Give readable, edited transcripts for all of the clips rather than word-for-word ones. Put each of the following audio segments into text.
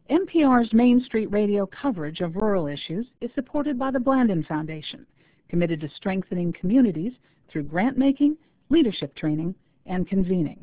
NPR's Main Street Radio coverage of rural issues is supported by the Blandin Foundation, committed to strengthening communities through grant-making, leadership training, and convening.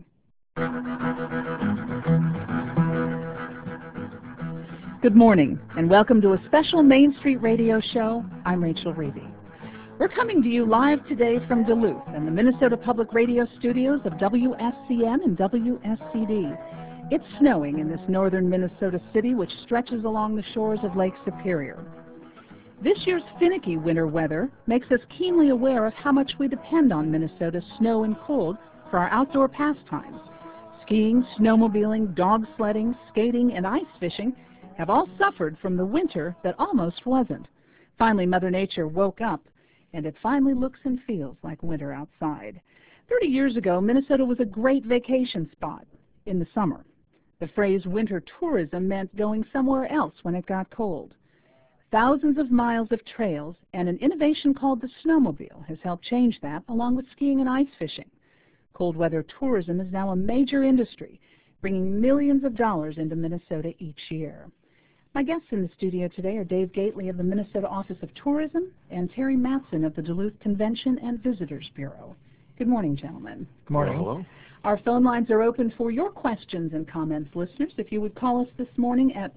Good morning, and welcome to a special Main Street Radio show. I'm Rachel Reavy. We're coming to you live today from Duluth and the Minnesota Public Radio studios of WSCN and WSCD. It's snowing in this northern Minnesota city, which stretches along the shores of Lake Superior. This year's finicky winter weather makes us keenly aware of how much we depend on Minnesota's snow and cold for our outdoor pastimes. Skiing, snowmobiling, dog sledding, skating, and ice fishing have all suffered from the winter that almost wasn't. Finally, Mother Nature woke up, and it finally looks and feels like winter outside. 30 years ago, Minnesota was a great vacation spot in the summer. The phrase winter tourism meant going somewhere else when it got cold. Thousands of miles of trails and an innovation called the snowmobile has helped change that, along with skiing and ice fishing. Cold weather tourism is now a major industry, bringing millions of dollars into Minnesota each year. My guests in the studio today are Dave Gately of the Minnesota Office of Tourism and Terry Matson of the Duluth Convention and Visitors Bureau. Good morning, gentlemen. Good morning. Hello. Our phone lines are open for your questions and comments, listeners. If you would call us this morning at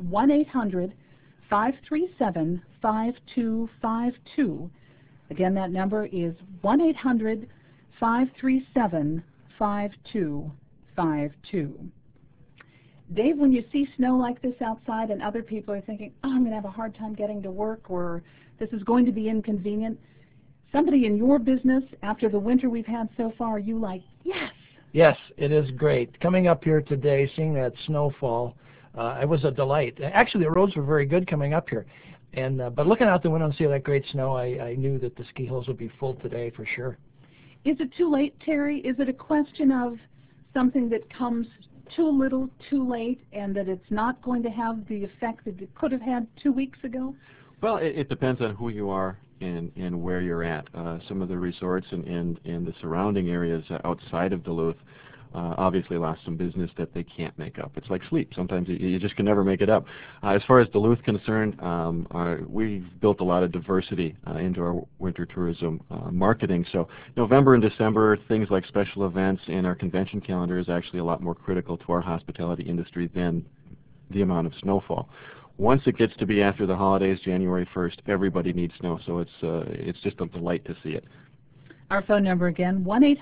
1-800-537-5252. Again, that number is 1-800-537-5252. Dave, when you see snow like this outside and other people are thinking, oh, I'm going to have a hard time getting to work, or this is going to be inconvenient, somebody in your business, after the winter we've had so far, are you like, yes? Yes, it is great. Coming up here today, seeing that snowfall, it was a delight. Actually, the roads were very good coming up here. But looking out the window and seeing that great snow, I knew that the ski hills would be full today for sure. Is it too late, Terry? Is it a question of something that comes too little, too late, and that it's not going to have the effect that it could have had 2 weeks ago? Well, it depends on who you are and where you're at. Some of the resorts and the surrounding areas outside of Duluth obviously lost some business that they can't make up. It's like sleep. Sometimes you just can never make it up. As far as Duluth concerned, we've built a lot of diversity into our winter tourism marketing. So November and December, things like special events and our convention calendar is actually a lot more critical to our hospitality industry than the amount of snowfall. Once it gets to be after the holidays, January 1st, everybody needs snow, so it's just a delight to see it. Our phone number again,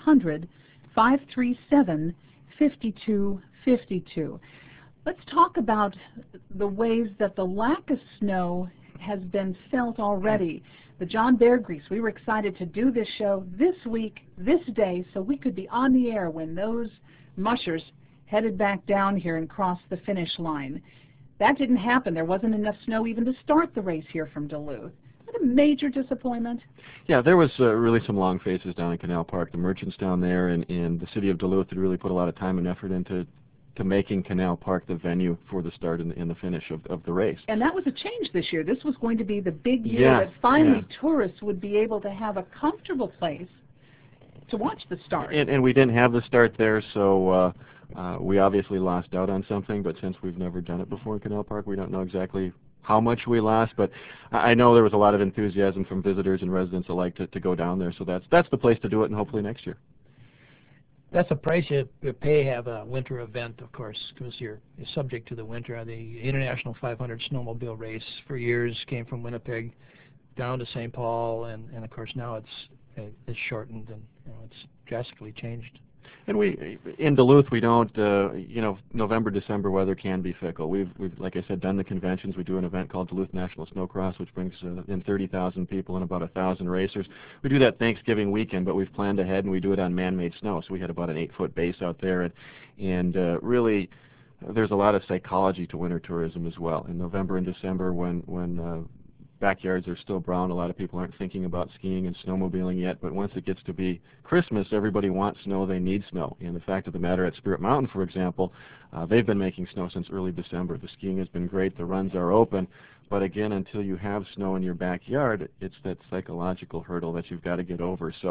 1-800-537-5252. Let's talk about the ways that the lack of snow has been felt already. The John Bear Grease, we were excited to do this show this week, this day, so we could be on the air when those mushers headed back down here and crossed the finish line. That didn't happen. There wasn't enough snow even to start the race here from Duluth. Is that a major disappointment? Yeah, there was really some long faces down in Canal Park. The merchants down there and the city of Duluth had really put a lot of time and effort into making Canal Park the venue for the start and the finish of the race. And that was a change this year. This was going to be the big year that finally tourists would be able to have a comfortable place to watch the start. And we didn't have the start there, so we obviously lost out on something, but since we've never done it before in Canal Park, we don't know exactly how much we lost, but I know there was a lot of enthusiasm from visitors and residents alike to go down there, so that's the place to do it, and hopefully next year. That's a price you pay to have a winter event, of course, because you're subject to the winter. The International 500 Snowmobile Race for years came from Winnipeg down to St. Paul, and of course now it's shortened and it's drastically changed. And we, in Duluth, we don't, November, December weather can be fickle. We've, like I said, done the conventions. We do an event called Duluth National Snowcross, which brings in 30,000 people and about 1,000 racers. We do that Thanksgiving weekend, but we've planned ahead, and we do it on man-made snow. So we had about an 8-foot base out there, and really, there's a lot of psychology to winter tourism as well. In November and December, when backyards are still brown, a lot of people aren't thinking about skiing and snowmobiling yet, but once it gets to be Christmas, everybody wants snow, they need snow. And the fact of the matter, at Spirit Mountain, for example, they've been making snow since early December. The skiing has been great, the runs are open, but again, until you have snow in your backyard, it's that psychological hurdle that you've got to get over. So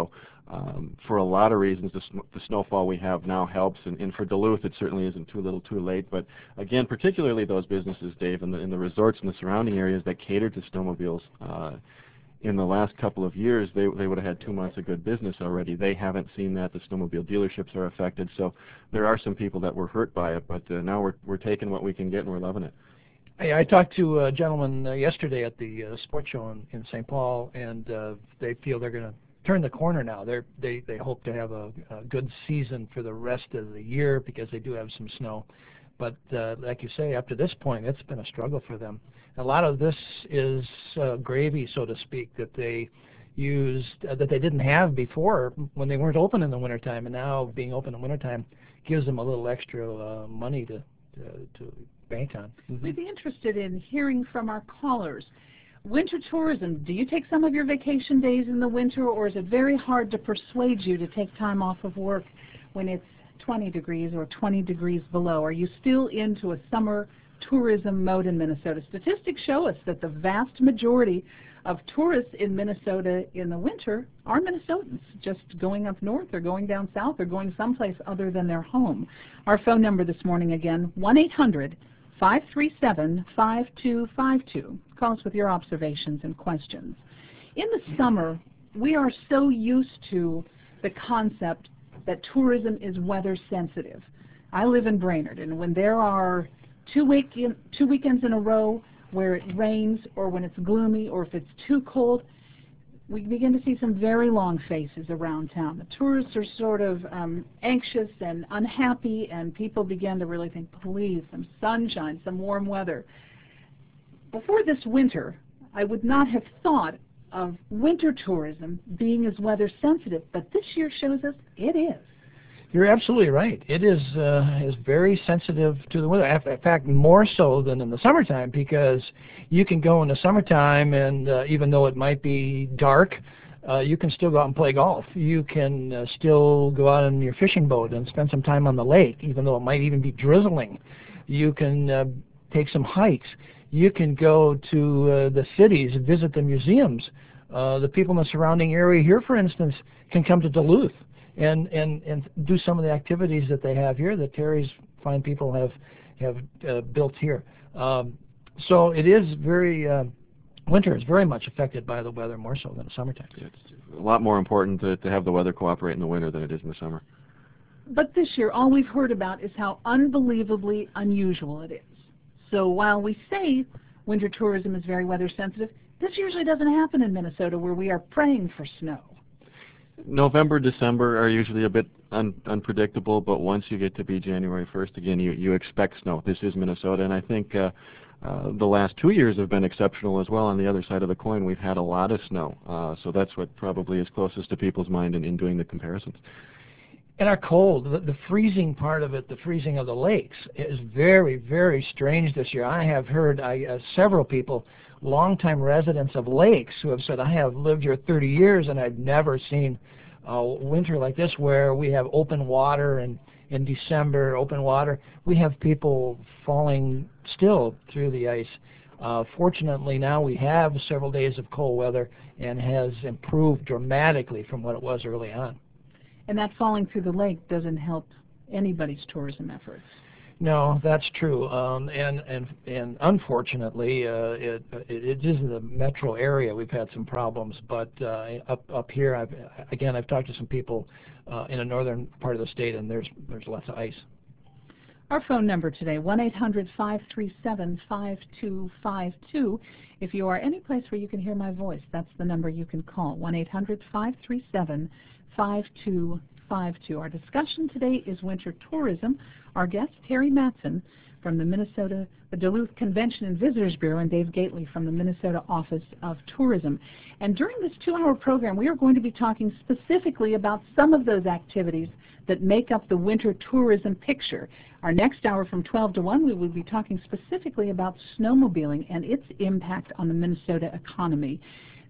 For a lot of reasons, the snowfall we have now helps, and for Duluth, it certainly isn't too little, too late. But again, particularly those businesses, Dave, in the resorts and the surrounding areas that cater to snowmobiles. In the last couple of years, they would have had 2 months of good business already. They haven't seen that. The snowmobile dealerships are affected, so there are some people that were hurt by it. But now we're taking what we can get, and we're loving it. I talked to a gentleman yesterday at the sports show in St. Paul, and they feel they're going to turn the corner now. They hope to have a good season for the rest of the year because they do have some snow. But like you say, up to this point, it's been a struggle for them. A lot of this is gravy, so to speak, that they used that they didn't have before when they weren't open in the wintertime, and now being open in the wintertime gives them a little extra money to bank on. We'd be interested in hearing from our callers. Winter tourism, do you take some of your vacation days in the winter, or is it very hard to persuade you to take time off of work when it's 20 degrees or 20 degrees below? Are you still into a summer tourism mode in Minnesota? Statistics show us that the vast majority of tourists in Minnesota in the winter are Minnesotans, just going up north or going down south or going someplace other than their home. Our phone number this morning again, 1-800-537-5252. Call us with your observations and questions. In the summer, we are so used to the concept that tourism is weather sensitive. I live in Brainerd, and when there are two weekends in a row where it rains, or when it's gloomy, or if it's too cold, we begin to see some very long faces around town. The tourists are sort of anxious and unhappy, and people begin to really think, please, some sunshine, some warm weather. Before this winter, I would not have thought of winter tourism being as weather sensitive, but this year shows us it is. You're absolutely right. It is very sensitive to the weather. In fact, more so than in the summertime, because you can go in the summertime and even though it might be dark, you can still go out and play golf. You can still go out in your fishing boat and spend some time on the lake, even though it might even be drizzling. You can take some hikes. You can go to the cities and visit the museums. The people in the surrounding area here, for instance, can come to Duluth and do some of the activities that they have here that Terry's fine people have built here. So it is very, winter is very much affected by the weather, more so than the summertime. It's a lot more important to have the weather cooperate in the winter than it is in the summer. But this year, all we've heard about is how unbelievably unusual it is. So while we say winter tourism is very weather sensitive, this usually doesn't happen in Minnesota, where we are praying for snow. November, December are usually a bit unpredictable, but once you get to be January 1st, again, you expect snow. This is Minnesota, and I think the last 2 years have been exceptional as well. On the other side of the coin, we've had a lot of snow, so that's what probably is closest to people's mind in doing the comparisons. And our cold, the freezing part of it, the freezing of the lakes, is very, very strange this year. I have heard several people, longtime residents of lakes, who have said, I have lived here 30 years and I've never seen a winter like this where we have open water, and in December, open water. We have people falling still through the ice. Fortunately, now we have several days of cold weather, and has improved dramatically from what it was early on. And that falling through the lake doesn't help anybody's tourism efforts. No, that's true, and unfortunately, it is in the metro area. We've had some problems, but up here, I've talked to some people in the northern part of the state, and there's lots of ice. Our phone number today, 1-800-537-5252. If you are any place where you can hear my voice, that's the number you can call, 1-800-537-5252. Our discussion today is winter tourism. Our guest, Terry Mattson from the Duluth Convention and Visitors Bureau, and Dave Gately from the Minnesota Office of Tourism. And during this 2-hour program, we are going to be talking specifically about some of those activities that make up the winter tourism picture. Our next hour from 12 to 1, we will be talking specifically about snowmobiling and its impact on the Minnesota economy.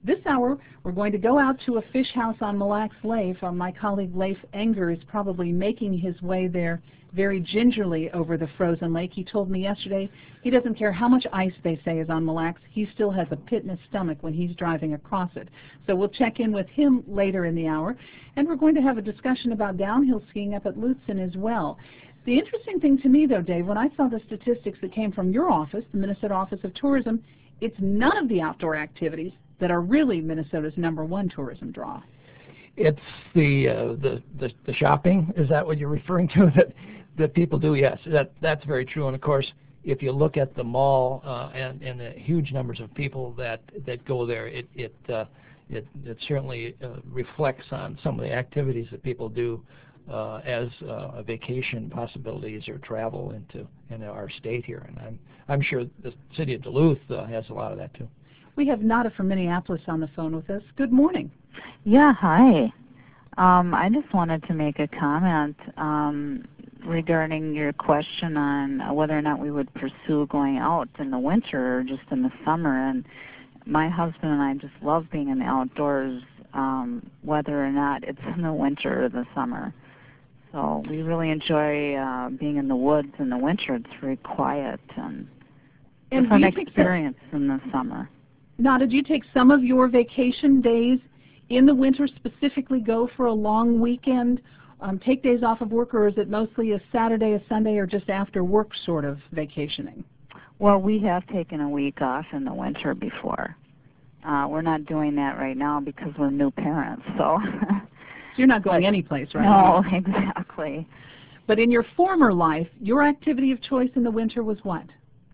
This hour, we're going to go out to a fish house on Mille Lacs Lake. My colleague Leif Enger is probably making his way there very gingerly over the frozen lake. He told me yesterday he doesn't care how much ice they say is on Mille Lacs. He still has a pit in his stomach when he's driving across it. So we'll check in with him later in the hour. And we're going to have a discussion about downhill skiing up at Lutsen as well. The interesting thing to me, though, Dave, when I saw the statistics that came from your office, the Minnesota Office of Tourism, it's none of the outdoor activities that are really Minnesota's #1 tourism draw. It's the shopping. Is that what you're referring to? That people do? Yes, that's very true. And of course, if you look at the mall and the huge numbers of people that go there, it certainly reflects on some of the activities that people do as vacation possibilities or travel into our state here. And I'm sure the city of Duluth has a lot of that too. We have Nada from Minneapolis on the phone with us. Good morning. Yeah, hi. I just wanted to make a comment regarding your question on whether or not we would pursue going out in the winter or just in the summer. And my husband and I just love being in the outdoors, whether or not it's in the winter or the summer. So we really enjoy being in the woods in the winter. It's very quiet and it's an experience in the summer. Now, did you take some of your vacation days in the winter, specifically go for a long weekend, take days off of work, or is it mostly a Saturday, a Sunday, or just after work sort of vacationing? Well, we have taken a week off in the winter before. We're not doing that right now because we're new parents, so. So you're not going anyplace right now? No, exactly. But in your former life, your activity of choice in the winter was what?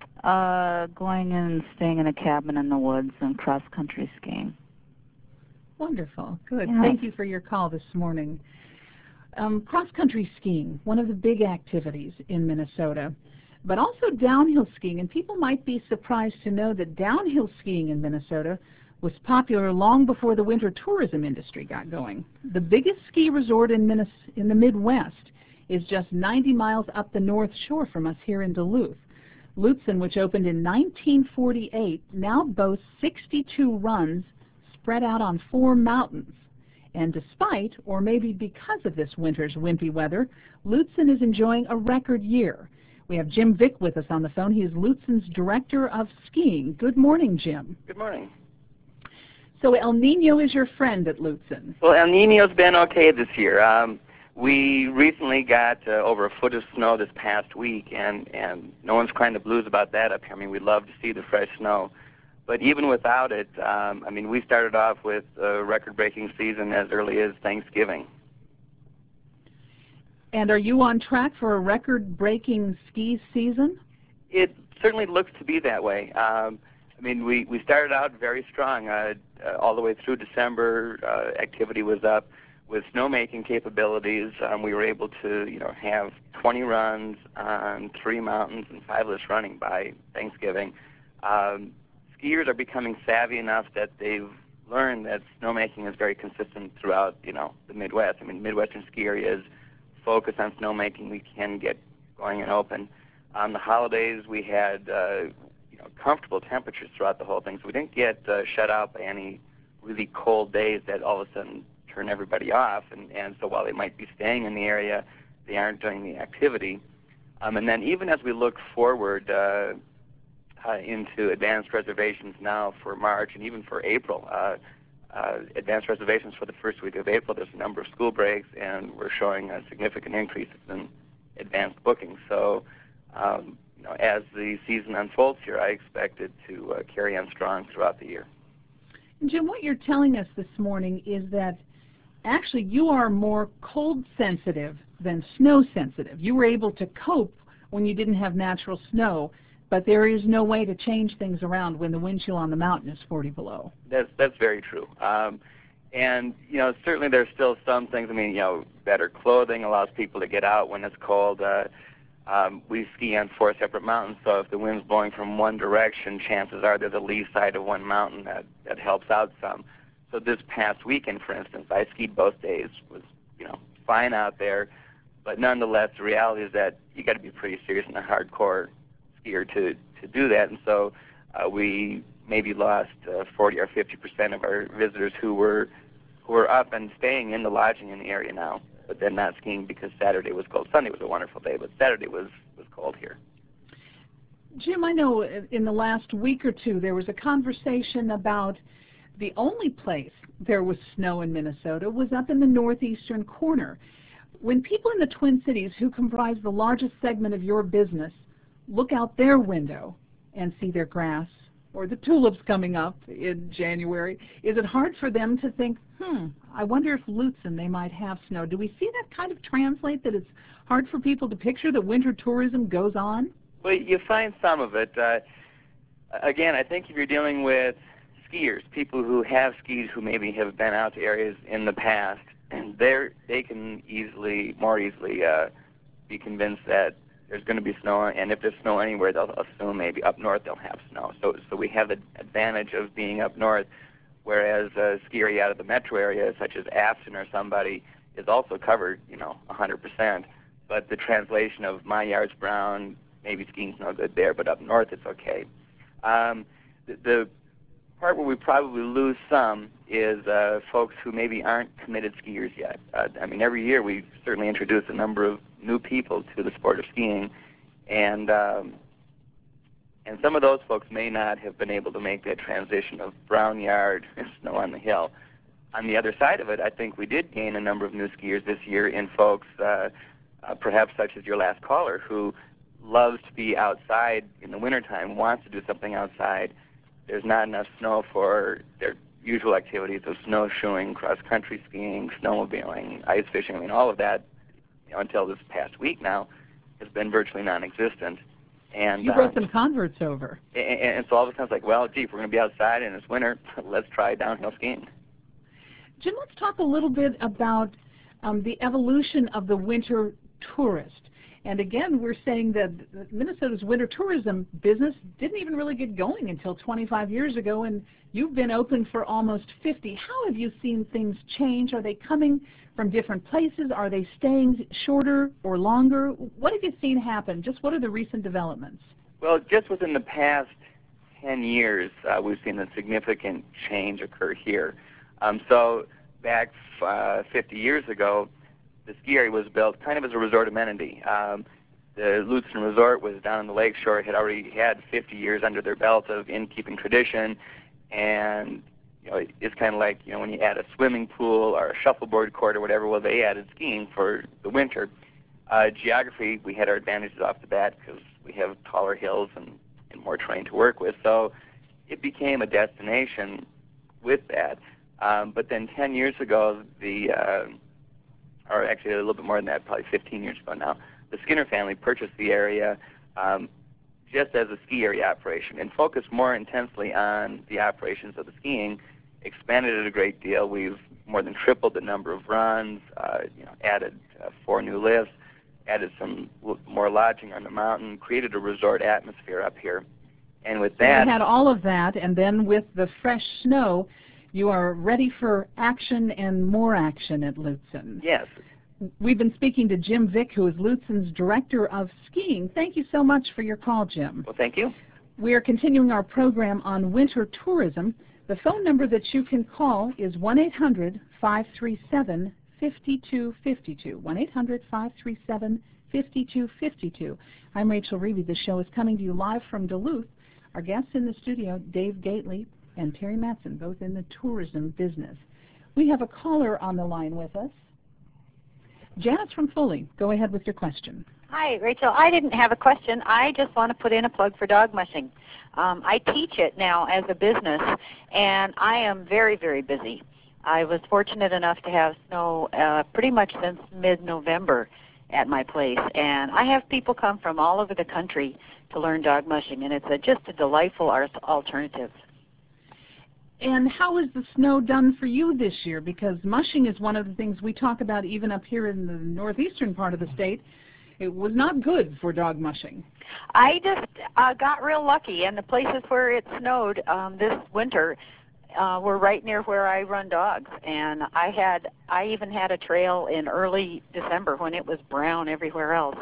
Going and staying in a cabin in the woods and cross-country skiing. Wonderful. Good. Yeah. Thank you for your call this morning. Cross-country skiing, one of the big activities in Minnesota, but also downhill skiing. And people might be surprised to know that downhill skiing in Minnesota was popular long before the winter tourism industry got going. The biggest ski resort in the Midwest is just 90 miles up the North Shore from us here in Duluth. Lutsen, which opened in 1948, now boasts 62 runs spread out on 4 mountains. And despite, or maybe because of this winter's wimpy weather, Lutsen is enjoying a record year. We have Jim Vick with us on the phone. He is Lutsen's Director of Skiing. Good morning, Jim. Good morning. So El Nino is your friend at Lutsen. Well, El Nino's been okay this year. We recently got over a foot of snow this past week, and no one's crying the blues about that up here. I mean, we love to see the fresh snow. But even without it, I mean, we started off with a record-breaking season as early as Thanksgiving. And are you on track for a record-breaking ski season? It certainly looks to be that way. I mean, we started out very strong. All the way through December, activity was up. With snowmaking capabilities, we were able to, have 20 runs on 3 mountains and 5-less running by Thanksgiving. Skiers are becoming savvy enough that they've learned that snowmaking is very consistent throughout, the Midwest. I mean, Midwestern ski areas focus on snowmaking. We can get going and open. On the holidays, we had, comfortable temperatures throughout the whole thing, so we didn't get shut out by any really cold days that all of a sudden turn everybody off, and so while they might be staying in the area, they aren't doing the activity. And then even as we look forward into advanced reservations now for March and even for April, advanced reservations for the first week of April, there's a number of school breaks, and we're showing a significant increase in advanced bookings. So as the season unfolds here, I expect it to carry on strong throughout the year. Jim, what you're telling us this morning is that actually you are more cold sensitive than snow sensitive. You were able to cope when you didn't have natural snow, but there is no way to change things around when the wind chill on the mountain is 40 below. That's very true. And, certainly there's still some things. I mean, better clothing allows people to get out when it's cold. We ski on 4 separate mountains, so if the wind's blowing from one direction, chances are there's a lee side of one mountain that helps out some. So this past weekend, for instance, I skied both days. It was, fine out there, but nonetheless, the reality is that you got to be pretty serious and a hardcore skier to do that. And so we maybe lost 40 or 50% of our visitors who were up and staying in the lodging in the area now, but then not skiing because Saturday was cold. Sunday was a wonderful day, but Saturday was cold here. Jim, I know in the last week or two there was a conversation about the only place there was snow in Minnesota was up in the northeastern corner. When people in the Twin Cities, who comprise the largest segment of your business, look out their window and see their grass or the tulips coming up in January, is it hard for them to think, I wonder if Lutsen, they might have snow? Do we see that kind of translate, that it's hard for people to picture that winter tourism goes on? Well, you find some of it. Again, I think if you're dealing with skiers, people who have skied, who maybe have been out to areas in the past, and they can more easily be convinced that there's going to be snow, and if there's snow anywhere, they'll assume maybe up north they'll have snow. So we have the advantage of being up north, whereas a ski area out of the metro area, such as Afton or somebody, is also covered, 100%. But the translation of my yard's brown, maybe skiing's no good there, but up north it's okay. The part where we probably lose some is folks who maybe aren't committed skiers yet. Every year we certainly introduce a number of new people to the sport of skiing, and some of those folks may not have been able to make that transition of brown yard and snow on the hill. On the other side of it, I think we did gain a number of new skiers this year in folks, perhaps such as your last caller, who loves to be outside in the wintertime, wants to do something outside. There's not enough snow for their usual activities of snowshoeing, cross-country skiing, snowmobiling, ice fishing. All of that, until this past week now, has been virtually non-existent. And you brought some converts over. And so all of a sudden it's like, well, gee, if we're going to be outside and it's winter, let's try downhill skiing. Jim, let's talk a little bit about the evolution of the winter tourist. And again, we're saying that Minnesota's winter tourism business didn't even really get going until 25 years ago, and you've been open for almost 50. How have you seen things change? Are they coming from different places? Are they staying shorter or longer? What have you seen happen? Just what are the recent developments? Well, just within the past 10 years, we've seen a significant change occur here. So back 50 years ago, the ski area was built kind of as a resort amenity. The Lutsen Resort was down on the lakeshore. It had already had 50 years under their belt of innkeeping tradition, and it's kind of like when you add a swimming pool or a shuffleboard court or whatever. Well, they added skiing for the winter. Geography, we had our advantages off the bat because we have taller hills and more terrain to work with. So it became a destination with that. But then 10 years ago, or actually a little bit more than that, probably 15 years ago now, the Skinner family purchased the area just as a ski area operation and focused more intensely on the operations of the skiing, expanded it a great deal. We've more than tripled the number of runs, added 4 new lifts, added some more lodging on the mountain, created a resort atmosphere up here. And with that... You had all of that, and then with the fresh snow, you are ready for action and more action at Lutsen. Yes. We've been speaking to Jim Vick, who is Lutsen's Director of Skiing. Thank you so much for your call, Jim. Well, thank you. We are continuing our program on winter tourism. The phone number that you can call is 1-800-537-5252, 1-800-537-5252. I'm Rachel Reevy. The show is coming to you live from Duluth. Our guests in the studio, Dave Gately and Terry Matson, both in the tourism business. We have a caller on the line with us. Janice from Foley, go ahead with your question. Hi, Rachel. I didn't have a question. I just want to put in a plug for dog mushing. I teach it now as a business, and I am very, very busy. I was fortunate enough to have snow pretty much since mid-November at my place, and I have people come from all over the country to learn dog mushing, and it's just a delightful alternative. And how is the snow done for you this year? Because mushing is one of the things we talk about even up here in the northeastern part of the state. It was not good for dog mushing. I just got real lucky, and the places where it snowed this winter were right near where I run dogs. And I even had a trail in early December when it was brown everywhere else.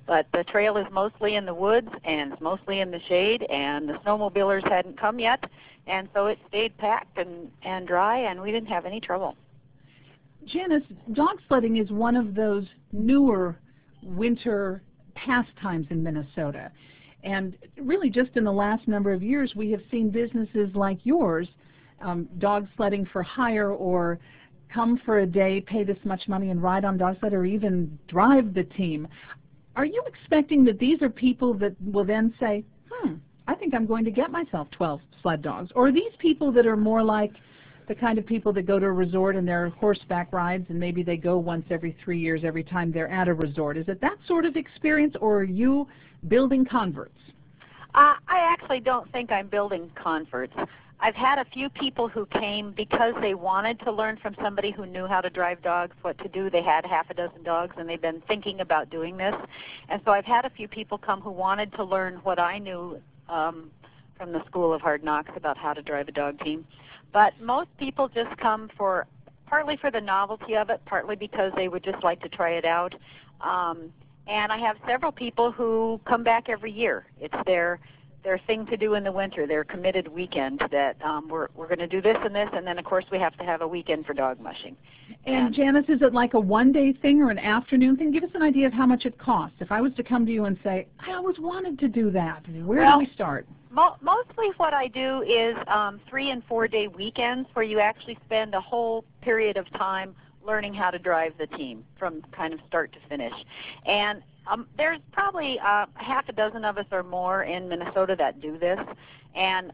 But the trail is mostly in the woods and it's mostly in the shade, and the snowmobilers hadn't come yet, and so it stayed packed and dry, and we didn't have any trouble. Janice, dog sledding is one of those newer winter pastimes in Minnesota. And really just in the last number of years, we have seen businesses like yours, dog sledding for hire, or come for a day, pay this much money and ride on dog sled, or even drive the team. Are you expecting that these are people that will then say, I think I'm going to get myself 12 sled dogs? Or are these people that are more like the kind of people that go to a resort and they're horseback rides, and maybe they go once every 3 years every time they're at a resort? Is it that sort of experience, or are you building converts? I actually don't think I'm building converts. I've had a few people who came because they wanted to learn from somebody who knew how to drive dogs, what to do. They had half a dozen dogs, and they've been thinking about doing this. And so I've had a few people come who wanted to learn what I knew from the School of Hard Knocks about how to drive a dog team. But most people just come for partly for the novelty of it, partly because they would just like to try it out. And I have several people who come back every year. It's their thing to do in the winter, their committed weekend that we're going to do this, and then of course we have to have a weekend for dog mushing. And Janice, is it like a one-day thing or an afternoon thing? Give us an idea of how much it costs. If I was to come to you and say, I always wanted to do that, where do we start? Mostly what I do is 3- and 4-day weekends where you actually spend a whole period of time learning how to drive the team from kind of start to finish. And there's probably half a dozen of us or more in Minnesota that do this. And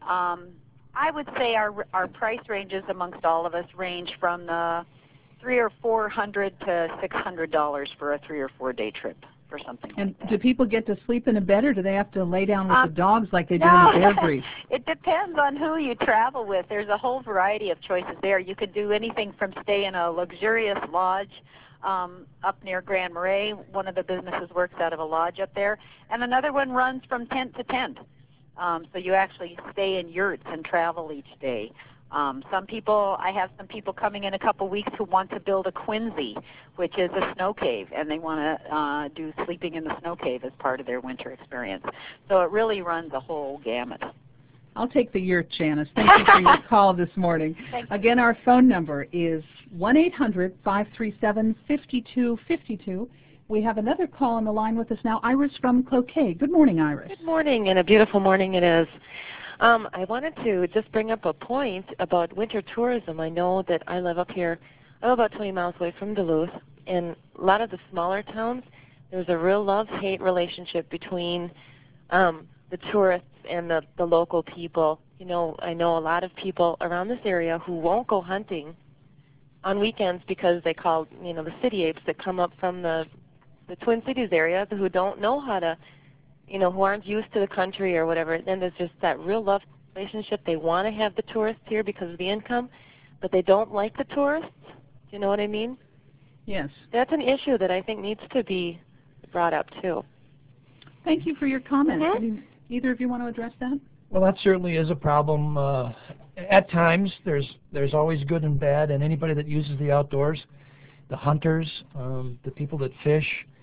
I would say our price ranges amongst all of us range from the $300 or $400 to $600 for a 3- or 4-day trip for something and like that. Do people get to sleep in a bed, or do they have to lay down with the dogs like they do in the Bear Grease? It depends on who you travel with. There's a whole variety of choices there. You could do anything from stay in a luxurious lodge up near Grand Marais. One of the businesses works out of a lodge up there, and another one runs from tent to tent. So you actually stay in yurts and travel each day. I have some people coming in a couple weeks who want to build a Quincy, which is a snow cave, and they want to do sleeping in the snow cave as part of their winter experience. So it really runs a whole gamut. I'll take the yurt, Janice. Thank you for your call this morning. Again, our phone number is 1-800-537-5252. We have another call on the line with us now, Iris from Cloquet. Good morning, Iris. Good morning, and a beautiful morning it is. I wanted to just bring up a point about winter tourism. I know that I live up here, I'm about 20 miles away from Duluth. In a lot of the smaller towns, there's a real love-hate relationship between the tourists and the local people. You know, I know a lot of people around this area who won't go hunting on weekends because they call, you know, the city apes that come up from the Twin Cities area who don't know how to, you know, who aren't used to the country or whatever. Then there's just that real love relationship. They want to have the tourists here because of the income, but they don't like the tourists. Do you know what I mean? Yes. That's an issue that I think needs to be brought up too. Thank you for your comments. Either of you want to address that? Well, that certainly is a problem. At times, there's always good and bad, and anybody that uses the outdoors, the hunters, the people that fish,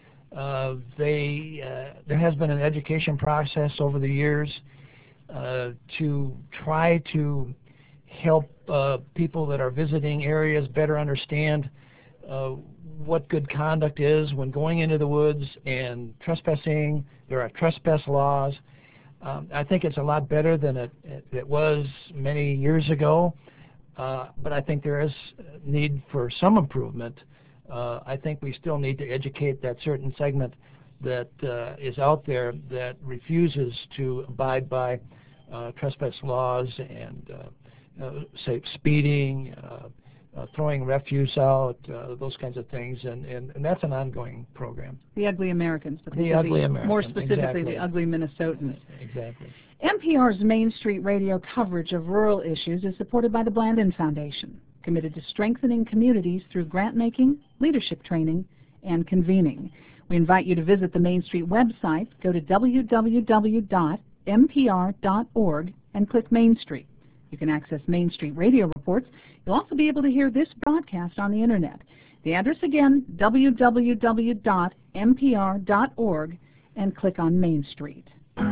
there has been an education process over the years to try to help people that are visiting areas better understand what good conduct is when going into the woods and trespassing. There are trespass laws. I think it's a lot better than it was many years ago, but I think there is need for some improvement. I think we still need to educate that certain segment that is out there that refuses to abide by trespass laws and say speeding, throwing refuse out, those kinds of things, and that's an ongoing program. The Ugly Americans. But the Ugly Americans. More specifically, exactly. The Ugly Minnesotans. Exactly. NPR's Main Street Radio coverage of rural issues is supported by the Blandin Foundation, committed to strengthening communities through grant-making, leadership training, and convening. We invite you to visit the Main Street website. Go to www.mpr.org and click Main Street. You can access Main Street Radio reports. You'll also be able to hear this broadcast on the Internet. The address again, www.mpr.org, and click on Main Street.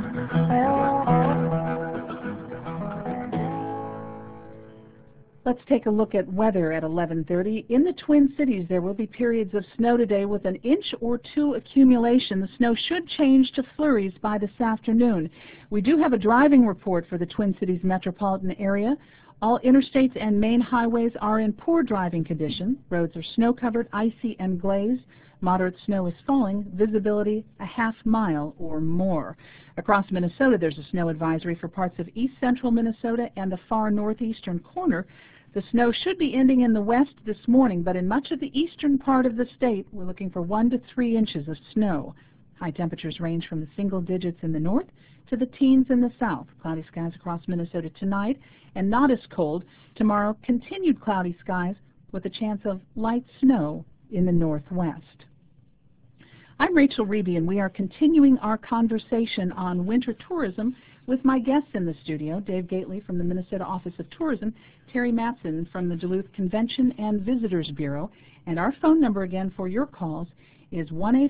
Let's take a look at weather at 11:30. In the Twin Cities, there will be periods of snow today with an inch or two accumulation. The snow should change to flurries by this afternoon. We do have a driving report for the Twin Cities metropolitan area. All interstates and main highways are in poor driving condition. Roads are snow-covered, icy, and glazed. Moderate snow is falling. Visibility a half mile or more. Across Minnesota, there's a snow advisory for parts of east central Minnesota and the far northeastern corner. The snow should be ending in the west this morning, but in much of the eastern part of the state, we're looking for 1 to 3 inches of snow. High temperatures range from the single digits in the north to the teens in the south. Cloudy skies across Minnesota tonight, and not as cold. Tomorrow, continued cloudy skies with a chance of light snow in the northwest. I'm Rachel Reeby, and we are continuing our conversation on winter tourism with my guests in the studio, Dave Gately from the Minnesota Office of Tourism, Terry Matson from the Duluth Convention and Visitors Bureau, and our phone number again for your calls is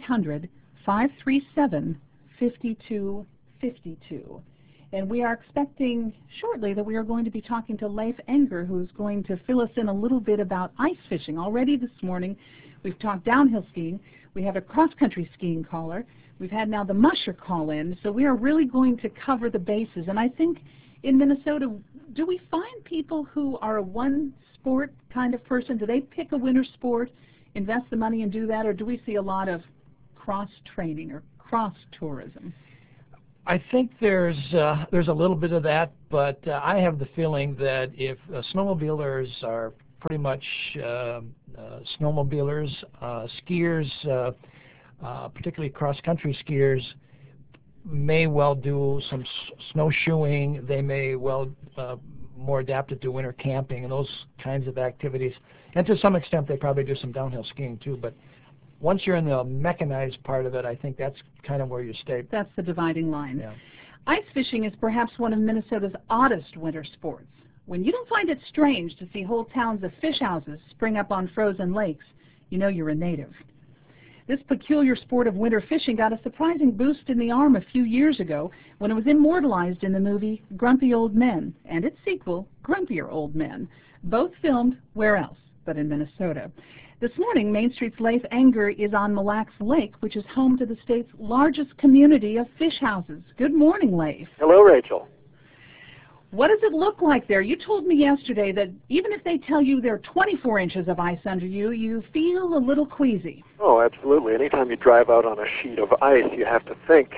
1-800-537-5252. And we are expecting shortly that we are going to be talking to Leif Enger, who's going to fill us in a little bit about ice fishing. Already this morning, we've talked downhill skiing. We have a cross-country skiing caller. We've had now the musher call in. So we are really going to cover the bases. And I think in Minnesota, do we find people who are a one-sport kind of person? Do they pick a winter sport, invest the money and do that, or do we see a lot of cross-training or cross-tourism? I think there's a little bit of that, but I have the feeling that if snowmobilers are pretty much snowmobilers, skiers, particularly cross-country skiers, may well do some snowshoeing. They may well more adapted to winter camping and those kinds of activities. And to some extent, they probably do some downhill skiing too. But once you're in the mechanized part of it, I think that's kind of where you stay. That's the dividing line. Yeah. Ice fishing is perhaps one of Minnesota's oddest winter sports. When you don't find it strange to see whole towns of fish houses spring up on frozen lakes, you know you're a native. This peculiar sport of winter fishing got a surprising boost in the arm a few years ago when it was immortalized in the movie Grumpy Old Men and its sequel, Grumpier Old Men, both filmed where else but in Minnesota. This morning, Main Street's Leif Enger is on Mille Lacs Lake, which is home to the state's largest community of fish houses. Good morning, Leif. Hello, Rachel. What does it look like there? You told me yesterday that even if they tell you there are 24 inches of ice under you, you feel a little queasy. Oh, absolutely. Anytime you drive out on a sheet of ice, you have to think,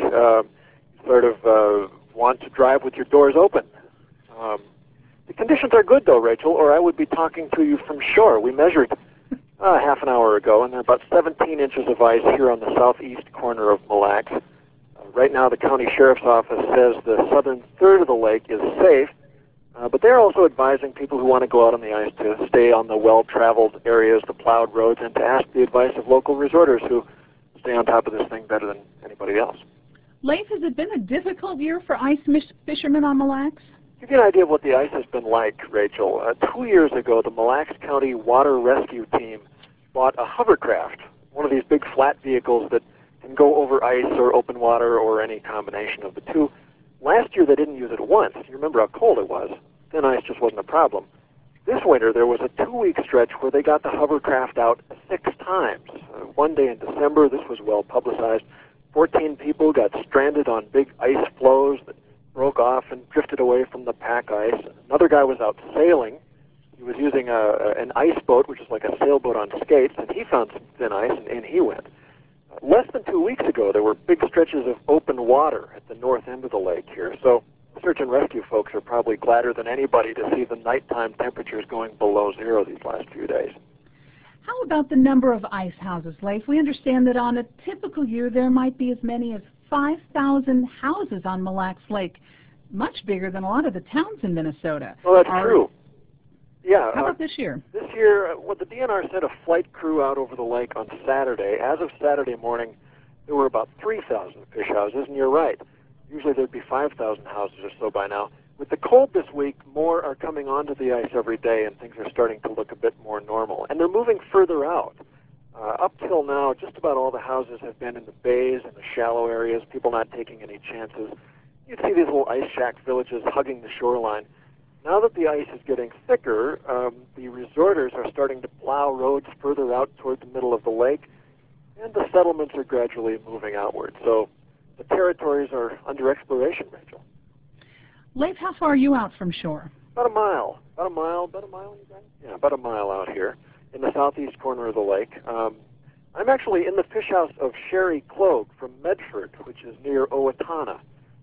want to drive with your doors open. The conditions are good, though, Rachel, or I would be talking to you from shore. We measured half an hour ago, and there are about 17 inches of ice here on the southeast corner of Mille Lacs. Right now, the county sheriff's office says the southern third of the lake is safe, but they're also advising people who want to go out on the ice to stay on the well-traveled areas, the plowed roads, and to ask the advice of local resorters who stay on top of this thing better than anybody else. Leif, has it been a difficult year for ice fishermen on Mille Lacs? To give you an idea of what the ice has been like, Rachel, 2 years ago, the Mille Lacs County Water Rescue Team bought a hovercraft, one of these big flat vehicles that can go over ice or open water or any combination of the two. Last year, they didn't use it once. You remember how cold it was. Thin ice just wasn't a problem. This winter, there was a 2-week stretch where they got the hovercraft out 6 times. One day in December, this was well publicized. 14 people got stranded on big ice floes that broke off and drifted away from the pack ice. Another guy was out sailing. He was using an ice boat, which is like a sailboat on skates, and he found some thin ice, and in he went. Less than 2 weeks ago, there were big stretches of open water at the north end of the lake here. So search and rescue folks are probably gladder than anybody to see the nighttime temperatures going below zero these last few days. How about the number of ice houses, Leif? We understand that on a typical year, there might be as many as 5,000 houses on Mille Lacs Lake, much bigger than a lot of the towns in Minnesota. Well, that's true. Yeah. How about this year? This year, the DNR sent a flight crew out over the lake on Saturday. As of Saturday morning, there were about 3,000 fish houses, and you're right. Usually there'd be 5,000 houses or so by now. With the cold this week, more are coming onto the ice every day, and things are starting to look a bit more normal. And they're moving further out. Up till now, just about all the houses have been in the bays and the shallow areas, people not taking any chances. You'd see these little ice shack villages hugging the shoreline. Now that the ice is getting thicker, the resorters are starting to plow roads further out toward the middle of the lake, and the settlements are gradually moving outward. So the territories are under exploration, Rachel. Leif, how far are you out from shore? About a mile, you guys? Yeah, about a mile out here in the southeast corner of the lake. I'm actually in the fish house of Sherry Clogue from Medford, which is near Owatonna.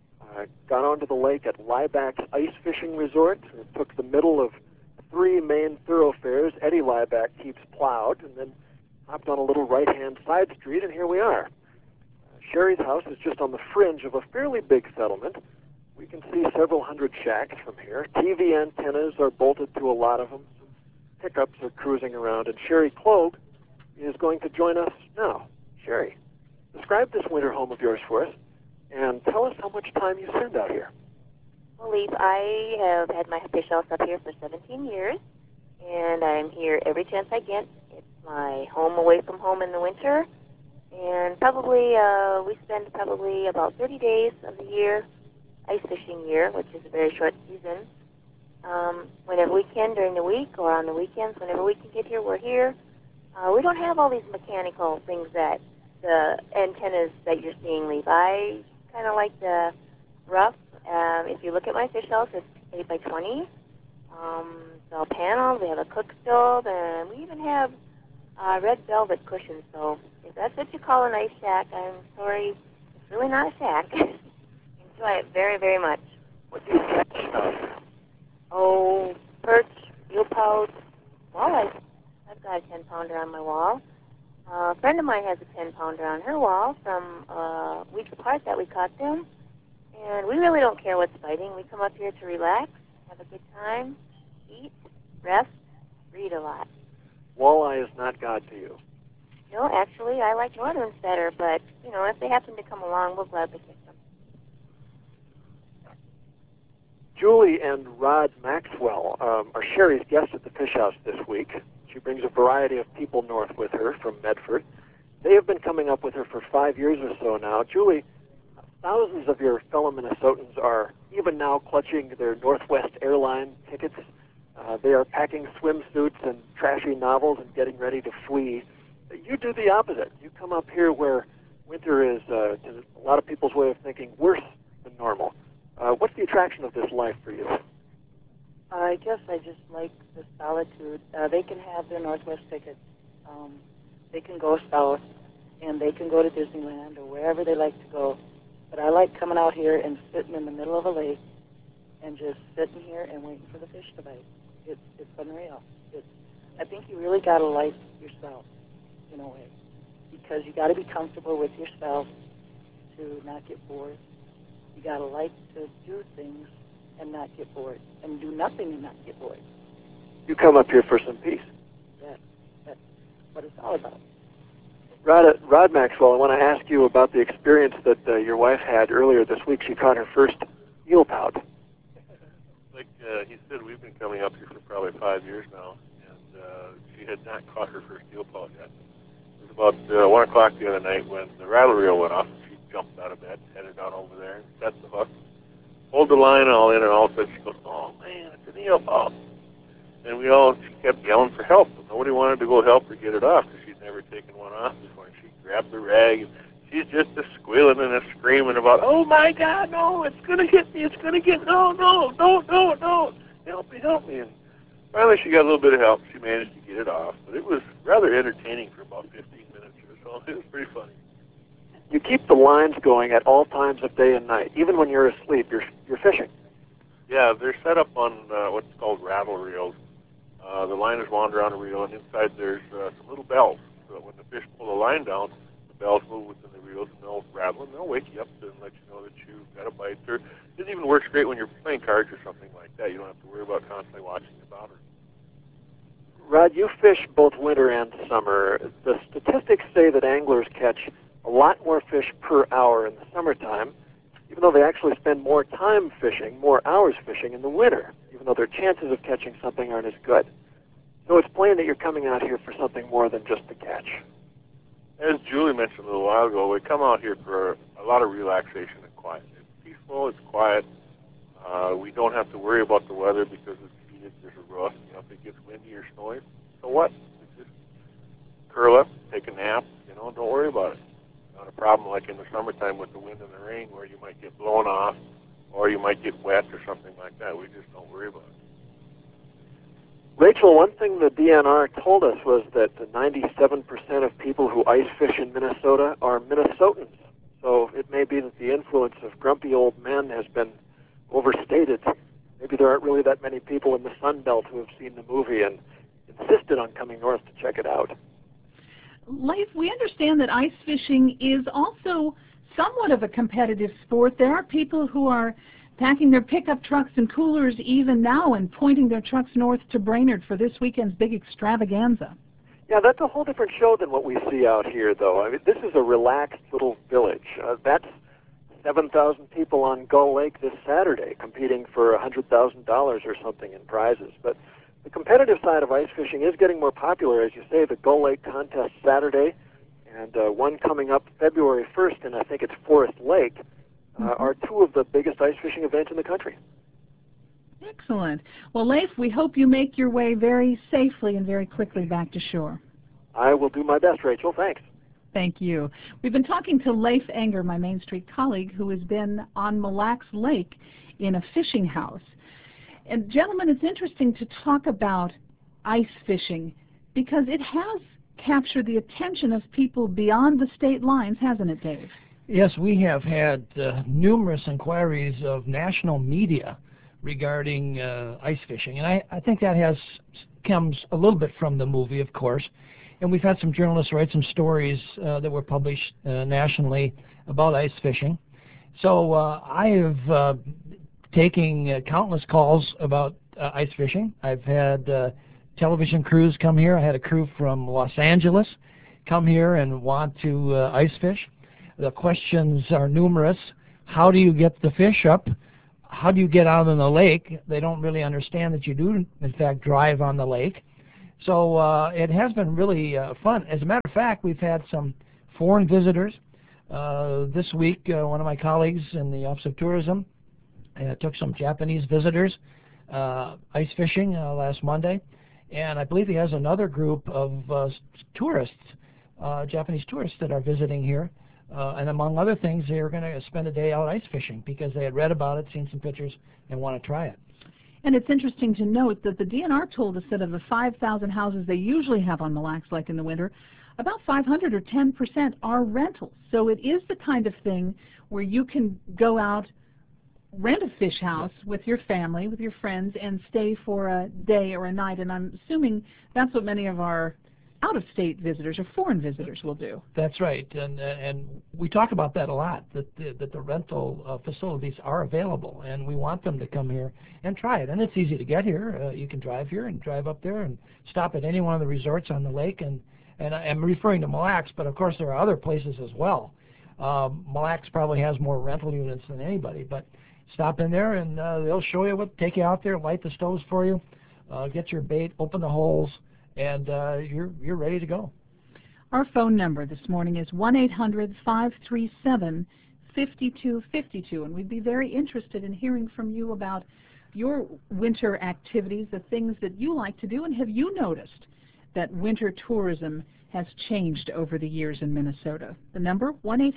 Got onto the lake at Lieback's Ice Fishing Resort. It took the middle of 3 main thoroughfares Eddie Lieback keeps plowed, and then hopped on a little right-hand side street, and here we are. Sherry's house is just on the fringe of a fairly big settlement. We can see several hundred shacks from here. TV antennas are bolted to a lot of them. Some pickups are cruising around, and Sherry Clogue is going to join us now. Sherry, describe this winter home of yours for us, and tell us how much time you spend out here. Well, Leif, I have had my fish house up here for 17 years, and I'm here every chance I get. It's my home away from home in the winter, and probably we spend probably about 30 days of the year, ice fishing year, which is a very short season. Whenever we can during the week or on the weekends, whenever we can get here, we're here. We don't have all these mechanical things that the antennas that you're seeing, Leif. I kind of like the rough. If you look at my fish house, it's 8 by 20. It's all panels. We have a cook stove, and we even have red velvet cushions. So if that's what you call an ice shack, I'm sorry, it's really not a shack. Enjoy it very, very much. What do you catch? Oh, perch, eel pout, walleye. I've got a 10-pounder on my wall. A friend of mine has a 10-pounder on her wall from weeks apart that we caught them. And we really don't care what's biting. We come up here to relax, have a good time, eat, rest, read a lot. Walleye is not God to you. No, actually, I like northerns better, but, you know, if they happen to come along, we'll gladly kick them. Julie and Rod Maxwell are Sherry's guests at the fish house this week. She brings a variety of people north with her from Medford. They have been coming up with her for 5 years or so now. Julie, thousands of your fellow Minnesotans are even now clutching their Northwest Airline tickets. They are packing swimsuits and trashy novels and getting ready to flee. You do the opposite. You come up here where winter is, to a lot of people's way of thinking, worse than normal. What's the attraction of this life for you? I guess I just like the solitude. They can have their Northwest tickets. They can go south, and they can go to Disneyland or wherever they like to go. But I like coming out here and sitting in the middle of a lake and just sitting here and waiting for the fish to bite. It's unreal. I think you really got to like yourself in a way, because you got to be comfortable with yourself to not get bored. You got to like to do things and not get bored, and do nothing and not get bored. You come up here for some peace. That's what it's all about. Rod Maxwell, I want to ask you about the experience that your wife had earlier this week. She caught her first eel pout. Like he said, we've been coming up here for probably 5 years now, and she had not caught her first eel pout yet. It was about 1 o'clock the other night when the rattle reel went off. She jumped out of bed, headed on over there, and set the hook, pulled the line all in, and all of a sudden she goes, "Oh man, it's an eel pout!" And she kept yelling for help, but nobody wanted to go help her get it off because she'd never taken one off before. And she grabbed the rag, and she's just squealing and screaming about, "Oh my God, no! It's gonna get me! It's gonna get no! Don't! Help me!" And finally, she got a little bit of help. She managed to get it off, but it was rather entertaining for about 15 minutes or so. It was pretty funny. You keep the lines going at all times of day and night, even when you're asleep. You're fishing. Yeah, they're set up on what's called rattle reels. The line is wound around a reel, and inside there's some little bells. So when the fish pull the line down, the bells move within the reels, and they'll rattle, and they'll wake you up and let you know that you've got a bite. It even works great when you're playing cards or something like that. You don't have to worry about constantly watching the bounder. Rod, you fish both winter and summer. The statistics say that anglers catch a lot more fish per hour in the summertime, even though they actually spend more time fishing, more hours fishing in the winter, even though their chances of catching something aren't as good. So it's plain that you're coming out here for something more than just the catch. as Julie mentioned a little while ago, we come out here for a lot of relaxation and quiet. It's peaceful, it's quiet. We don't have to worry about the weather because it's heated, there's a roof. You know, if it gets windy or snowy, so what? Just curl up, take a nap, you know, don't worry about it. Not a problem like in the summertime with the wind and the rain where you might get blown off or you might get wet or something like that. We just don't worry about it. Rachel, one thing the DNR told us was that 97% of people who ice fish in Minnesota are Minnesotans. So it may be that the influence of grumpy old men has been overstated. Maybe there aren't really that many people in the Sun Belt who have seen the movie and insisted on coming north to check it out. Leif, we understand that ice fishing is also somewhat of a competitive sport. There are people who are packing their pickup trucks and coolers even now and pointing their trucks north to Brainerd for this weekend's big extravaganza. Yeah, that's a whole different show than what we see out here, though. I mean, this is a relaxed little village. That's 7,000 people on Gull Lake this Saturday competing for $100,000 or something in prizes. But the competitive side of ice fishing is getting more popular. As you say, the Gull Lake contest Saturday and one coming up February 1st, and I think it's Forest Lake, are two of the biggest ice fishing events in the country. Excellent. Well, Leif, we hope you make your way very safely and very quickly back to shore. I will do my best, Rachel. Thanks. Thank you. We've been talking to Leif Enger, my Main Street colleague, who has been on Mille Lacs Lake in a fishing house. And gentlemen, it's interesting to talk about ice fishing because it has captured the attention of people beyond the state lines, hasn't it, Dave? Yes, we have had numerous inquiries of national media regarding ice fishing, and I think that comes a little bit from the movie, of course. And we've had some journalists write some stories that were published nationally about ice fishing. So I have taken countless calls about ice fishing. I've had television crews come here. I had a crew from Los Angeles come here and want to ice fish. The questions are numerous. How do you get the fish up? How do you get out on the lake? They don't really understand that you do, in fact, drive on the lake. So it has been really fun. As a matter of fact, we've had some foreign visitors. This week, one of my colleagues in the Office of Tourism took some Japanese visitors ice fishing last Monday. And I believe he has another group of tourists, Japanese tourists that are visiting here. And among other things, they were going to spend a day out ice fishing because they had read about it, seen some pictures, and want to try it. And it's interesting to note that the DNR told us that of the 5,000 houses they usually have on Mille Lacs Lake in the winter, about 500 or 10% are rentals. So it is the kind of thing where you can go out, rent a fish house with your family, with your friends, and stay for a day or a night. And I'm assuming that's what many of our out-of-state visitors or foreign visitors will do. That's right, and we talk about that a lot, that the rental facilities are available, and we want them to come here and try it. And it's easy to get here. You can drive here and drive up there and stop at any one of the resorts on the lake. And I'm referring to Mille Lacs, but of course there are other places as well. Mille Lacs probably has more rental units than anybody, but stop in there and they'll show you take you out there, light the stoves for you, get your bait, open the holes, and you're ready to go. Our phone number this morning is 1-800-537-5252, and we'd be very interested in hearing from you about your winter activities, the things that you like to do, and have you noticed that winter tourism has changed over the years in Minnesota? The number,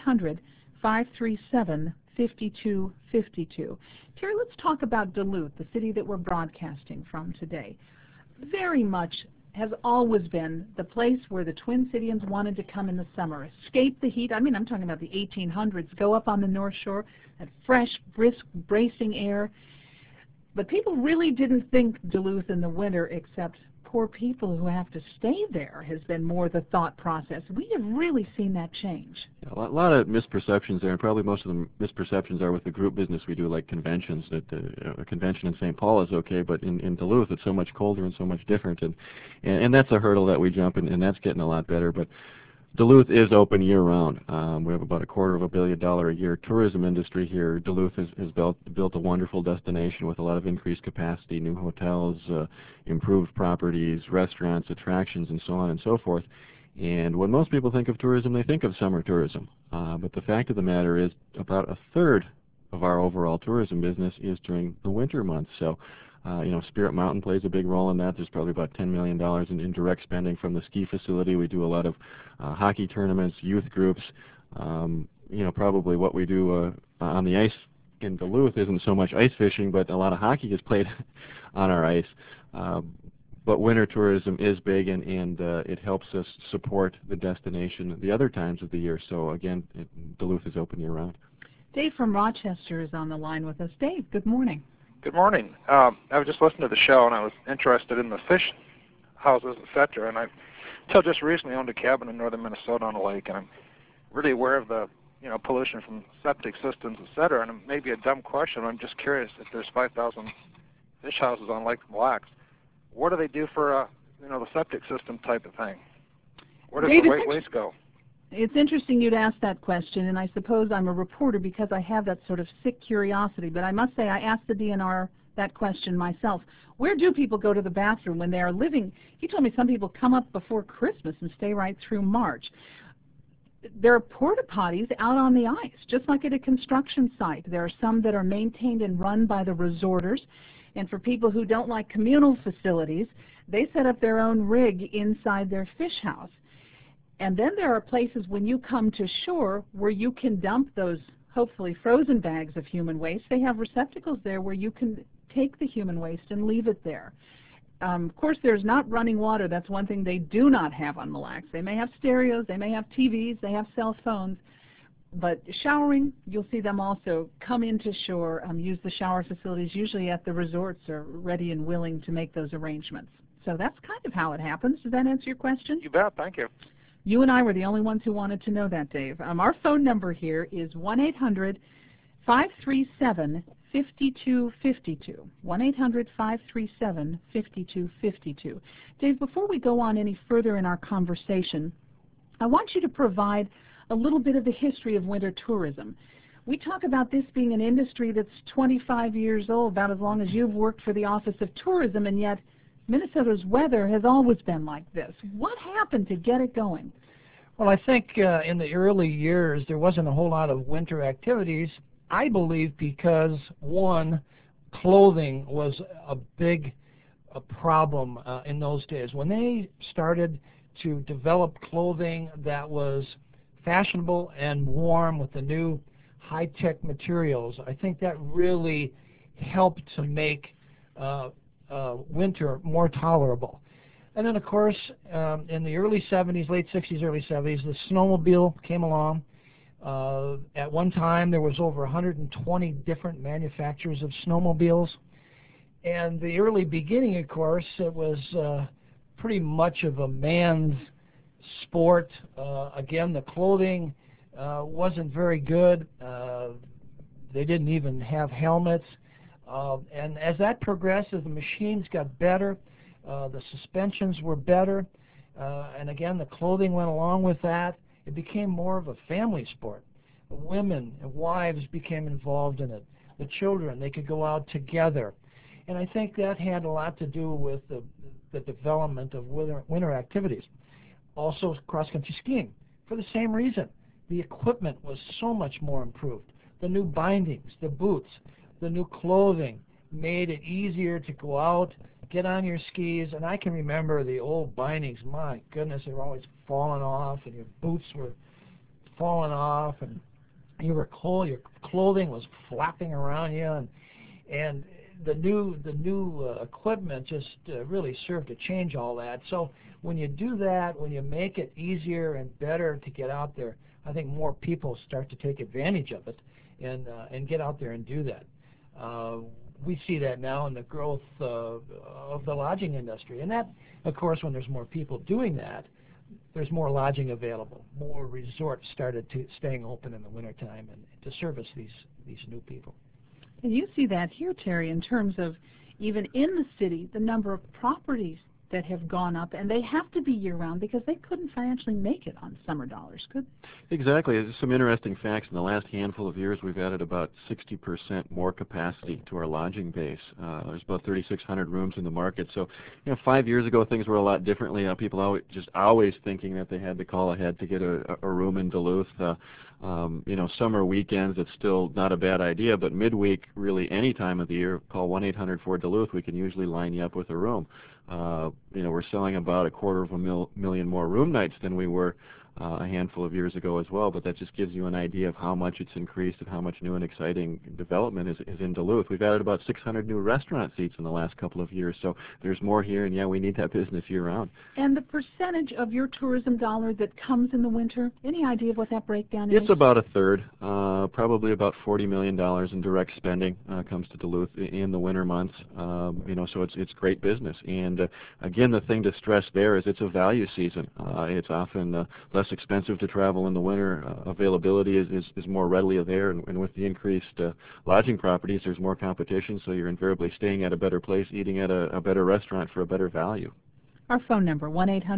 1-800-537-5252. Terry, let's talk about Duluth, the city that we're broadcasting from today. Very much has always been the place where the Twin Cityans wanted to come in the summer, escape the heat. I mean, I'm talking about the 1800s, go up on the North Shore, that fresh, brisk, bracing air. But people really didn't think Duluth in the winter, except poor people who have to stay there has been more the thought process. We have really seen that change. A lot of misperceptions there, and probably most of the misperceptions are with the group business we do, like conventions. That a convention in St. Paul is okay, but in Duluth it's so much colder and so much different, and that's a hurdle that we jump, and that's getting a lot better. But Duluth is open year-round. We have about $250 million a year tourism industry here. Duluth has built a wonderful destination with a lot of increased capacity, new hotels, improved properties, restaurants, attractions, and so on and so forth. And when most people think of tourism, they think of summer tourism. But the fact of the matter is about a third of our overall tourism business is during the winter months. So, Spirit Mountain plays a big role in that. There's probably about $10 million in direct spending from the ski facility. We do a lot of hockey tournaments, youth groups. Probably what we do on the ice in Duluth isn't so much ice fishing, but a lot of hockey is played on our ice. But winter tourism is big, and it helps us support the destination the other times of the year. So again, Duluth is open year-round. Dave from Rochester is on the line with us. Dave, good morning. Good morning. I was just listening to the show, and I was interested in the fish houses, etc. And I, until just recently, owned a cabin in northern Minnesota on a lake, and I'm really aware of the pollution from septic systems, etc. And it may be a dumb question. I'm just curious if there's 5,000 fish houses on Lake Mille Lacs. What do they do for the septic system type of thing? Where does the waste go? It's interesting you'd ask that question, and I suppose I'm a reporter because I have that sort of sick curiosity. But I must say I asked the DNR that question myself. Where do people go to the bathroom when they are living? He told me some people come up before Christmas and stay right through March. There are porta potties out on the ice, just like at a construction site. There are some that are maintained and run by the resorters. And for people who don't like communal facilities, they set up their own rig inside their fish house. And then there are places when you come to shore where you can dump those hopefully frozen bags of human waste. They have receptacles there where you can take the human waste and leave it there. Of course, there's not running water. That's one thing they do not have on Mille Lacs. They may have stereos, they may have TVs, they have cell phones. But showering, you'll see them also come into shore, use the shower facilities. Usually at the resorts are ready and willing to make those arrangements. So that's kind of how it happens. Does that answer your question? You bet. Thank you. You and I were the only ones who wanted to know that, Dave. Our phone number here is 1-800-537-5252. 1-800-537-5252. Dave, before we go on any further in our conversation, I want you to provide a little bit of the history of winter tourism. We talk about this being an industry that's 25 years old, about as long as you've worked for the Office of Tourism, and yet Minnesota's weather has always been like this. What happened to get it going? Well, I think in the early years there wasn't a whole lot of winter activities, I believe because, one, clothing was a big problem in those days. When they started to develop clothing that was fashionable and warm with the new high-tech materials, I think that really helped to make winter more tolerable. And then, of course, in the early 70s, late 60s, early 70s, the snowmobile came along. At one time, there was over 120 different manufacturers of snowmobiles. And the early beginning, of course, it was pretty much of a man's sport. Again, the clothing wasn't very good. They didn't even have helmets. And as that progressed, as the machines got better, the suspensions were better, and again, the clothing went along with that. It became more of a family sport. Women and wives became involved in it. The children, they could go out together. And I think that had a lot to do with the development of winter activities. Also, cross-country skiing, for the same reason. The equipment was so much more improved. The new bindings, the boots, the new clothing made it easier to go out, get on your skis, and I can remember the old bindings. My goodness, they were always falling off, and your boots were falling off, and you were cold. Your clothing was flapping around you, and the new equipment just really served to change all that. So when you do that, when you make it easier and better to get out there, I think more people start to take advantage of it and get out there and do that. We see that now in the growth of the lodging industry. And that, of course, when there's more people doing that, there's more lodging available. More resorts started staying open in the wintertime and to service these new people. And you see that here, Terry, in terms of even in the city, the number of properties that have gone up, and they have to be year-round because they couldn't financially make it on summer dollars, could they? Exactly. There's some interesting facts. In the last handful of years, we've added about 60% more capacity to our lodging base. There's about 3,600 rooms in the market. So, 5 years ago, things were a lot differently. People always thinking that they had to call ahead to get a room in Duluth. Summer weekends, it's still not a bad idea, but midweek, really any time of the year, call 1-800-4-DULUTH. We can usually line you up with a room. We're selling about 250,000 more room nights than we were a handful of years ago as well, but that just gives you an idea of how much it's increased and how much new and exciting development is in Duluth. We've added about 600 new restaurant seats in the last couple of years, so there's more here, and yeah, we need that business year-round. And the percentage of your tourism dollar that comes in the winter, any idea of what that breakdown is? It's about a third, probably about $40 million in direct spending comes to Duluth in the winter months. So it's great business. And again, the thing to stress there is it's a value season. It's often less expensive to travel in the winter. Availability is more readily there, and with the increased lodging properties, there's more competition, so you're invariably staying at a better place, eating at a better restaurant for a better value. Our phone number,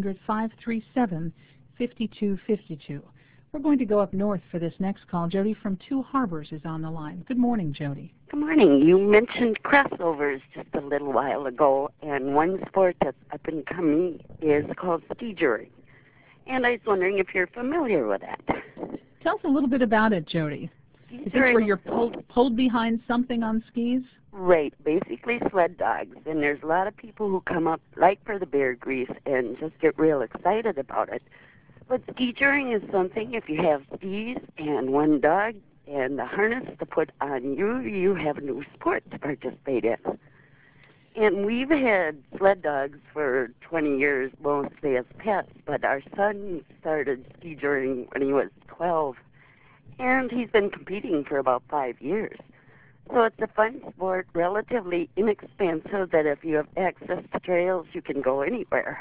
1-800-537-5252. We're going to go up north for this next call. Jody from Two Harbors is on the line. Good morning, Jody. Good morning. You mentioned crossovers just a little while ago, and one sport that's up and coming is called ski jury. And I was wondering if you're familiar with that. Tell us a little bit about it, Jody. Is this where you're pulled behind something on skis? Right, basically sled dogs. And there's a lot of people who come up, like for the bear grease, and just get real excited about it. But ski juring is something, if you have skis and one dog and the harness to put on you, you have a new sport to participate in. And we've had sled dogs for 20 years, mostly as pets, but our son started ski juring when he was 12, and he's been competing for about 5 years. So it's a fun sport, relatively inexpensive, that if you have access to trails, you can go anywhere.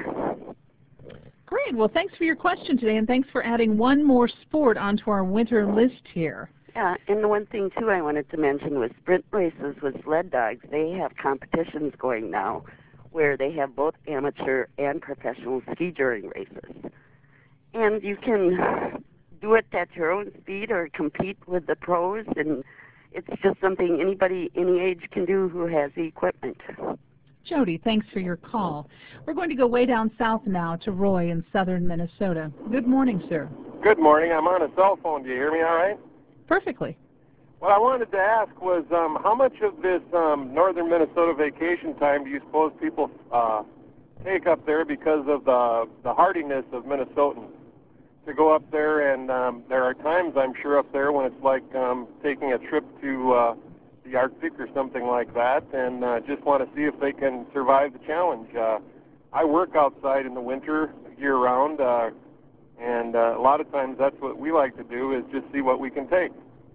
Great. Well, thanks for your question today, and thanks for adding one more sport onto our winter list here. Yeah, and the one thing, too, I wanted to mention was sprint races with sled dogs. They have competitions going now where they have both amateur and professional ski juring races. And you can do it at your own speed or compete with the pros, and it's just something anybody any age can do who has the equipment. Jody, thanks for your call. We're going to go way down south now to Roy in southern Minnesota. Good morning, sir. Good morning. I'm on a cell phone. Do you hear me all right? Perfectly. What I wanted to ask was how much of this northern Minnesota vacation time do you suppose people take up there because of the hardiness of Minnesotans to go up there? And there are times, I'm sure, up there when it's like taking a trip to the Arctic or something like that, and just want to see if they can survive the challenge. I work outside in the winter year-round, and a lot of times that's what we like to do, is just see what we can take.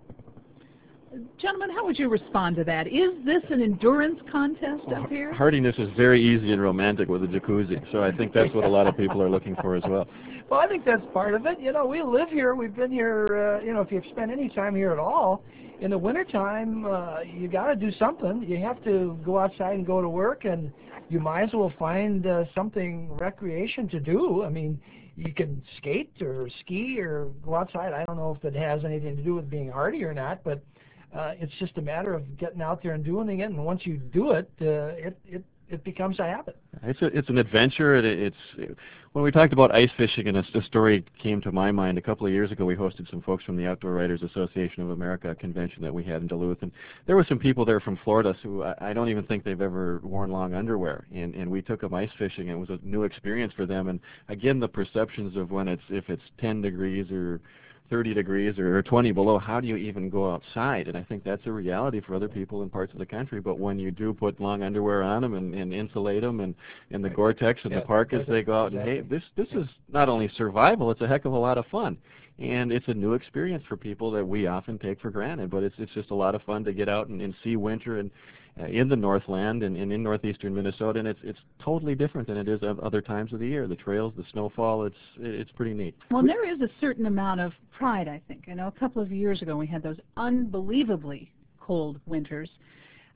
Gentlemen, how would you respond to that? Is this an endurance contest up here? Hardiness is very easy and romantic with a jacuzzi, so I think that's what a lot of people are looking for as well. Well, I think that's part of it. We live here. We've been here, if you've spent any time here at all, in the wintertime, you got to do something. You have to go outside and go to work, and you might as well find something recreation to do. I mean, you can skate or ski or go outside. I don't know if it has anything to do with being hardy or not, but it's just a matter of getting out there and doing it, and once you do it, it becomes a habit. It's an adventure. When we talked about ice fishing, and a story came to my mind a couple of years ago. We hosted some folks from the Outdoor Writers Association of America convention that we had in Duluth, and there were some people there from Florida who I don't even think they've ever worn long underwear, and we took them ice fishing, and it was a new experience for them. And again, the perceptions of if it's 10 degrees or 30 degrees or 20 below, how do you even go outside? And I think that's a reality for other people in parts of the country. But when you do put long underwear on them and insulate them and the Gore-Tex and the parkas, they go out and, hey, this is not only survival, it's a heck of a lot of fun. And it's a new experience for people that we often take for granted. But it's just a lot of fun to get out and see winter and in the Northland and in northeastern Minnesota, and it's totally different than it is at other times of the year. The trails, the snowfall, it's pretty neat. Well, there is a certain amount of pride, I think. I know a couple of years ago we had those unbelievably cold winters.